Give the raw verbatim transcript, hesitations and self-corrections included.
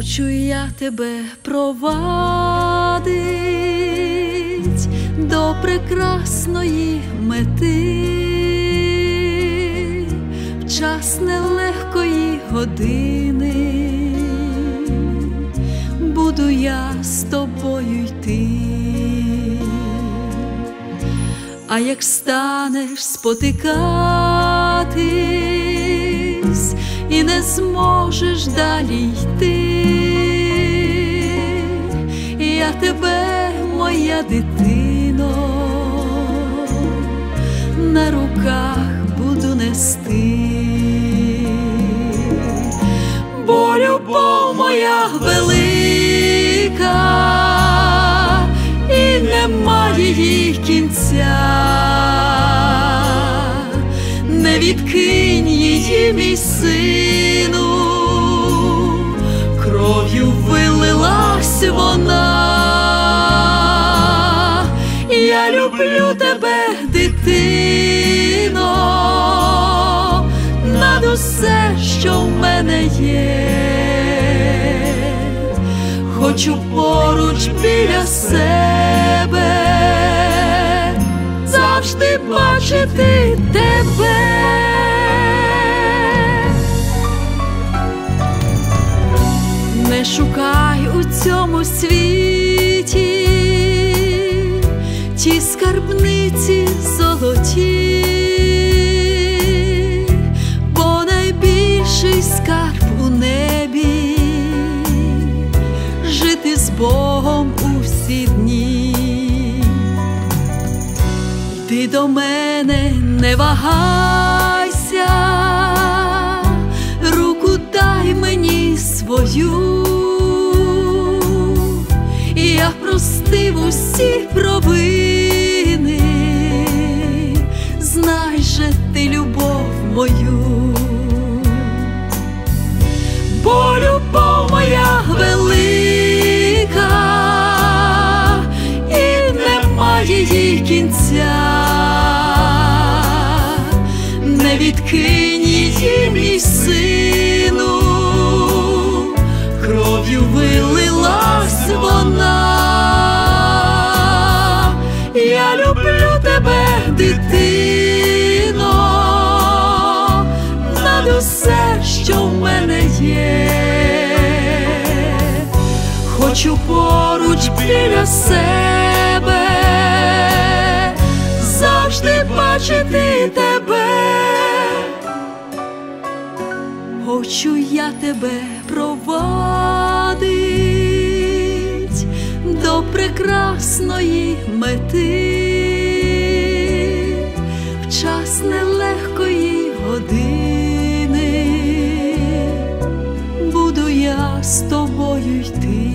Хочу я тебе провадить до прекрасної мети, в час нелегкої години буду я з тобою йти. А як станеш спотикатись і не зможеш далі йти, я тебе, моя дитино, на руках буду нести. Бо любов моя велика, і немає її кінця. Не відкинь її, мій сину, кров'ю вилилась вона. Я люблю тебе, дитино, над усе, що в мене є. Хочу поруч біля себе завжди бачити тебе. Не шукай у цьому світі ті скарбниці золоті, бо найбільший скарб у небі — жити з Богом у всі дні. Йди до мене, не вагайся, руку дай мені свою. Я простив усі провини, знай же ти любов мою. Бо любов моя велика, і немає її кінця. Не відкинь її, мій сину, кров'ю вилилась вона. Я люблю тебе, дитино, над усе, що в мене є. Хочу поруч біля себе завжди бачити тебе. Хочу я тебе провадить до прекрасної мети, в час нелегкої години буду я з тобою йти.